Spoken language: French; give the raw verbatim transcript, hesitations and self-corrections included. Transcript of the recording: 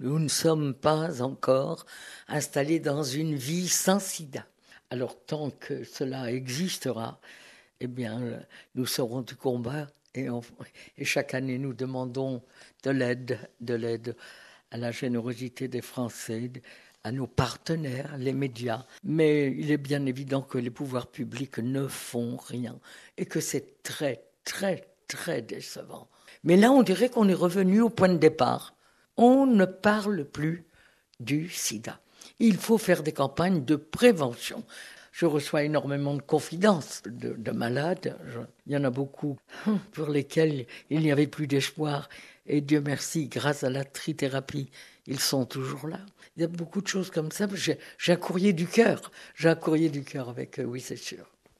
nous ne sommes pas encore installés dans une vie sans sida. Alors tant que cela existera, eh bien, nous serons du combat et, on, et chaque année nous demandons de l'aide, de l'aide à la générosité des Français, à nos partenaires, les médias. Mais il est bien évident que les pouvoirs publics ne font rien et que c'est très, très, très décevant. Mais là, on dirait qu'on est revenu au point de départ. On ne parle plus du sida. Il faut faire des campagnes de prévention. Je reçois énormément de confidences de, de malades. Je, il y en a beaucoup pour lesquels il n'y avait plus d'espoir. Et Dieu merci, grâce à la trithérapie, ils sont toujours là. Il y a beaucoup de choses comme ça. J'ai, j'ai un courrier du cœur. J'ai un courrier du cœur avec eux, oui, c'est sûr.